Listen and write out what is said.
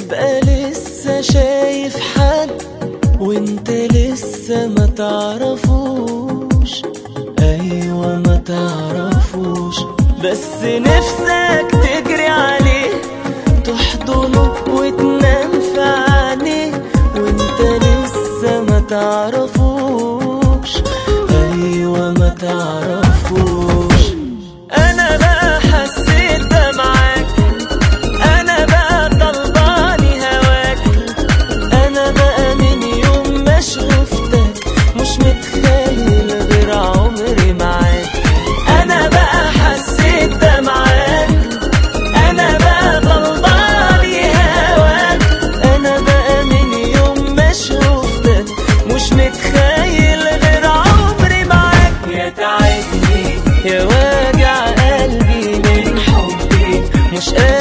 تبقى لسه شايف حد وانت لسه ما تعرفوش، ايوه ما تعرفوش، بس نفسك تجري عليه تحضنه وتنام في عينيه وانت لسه ما تعرفوش، ايوه ما تعرفوش. انا بقى حسيت ده معاك، انا بقى طلباني هواك، انا بقى من يوم ما شفتك مش متخيل غير عمري معاك. انا بقى حسيت ده معاك، انا بقى طلباني هواك، انا بقى من يوم ما شفتك مش متخيل غير عمري معاك. يا تعبني يا وجع قلبي من حبي مش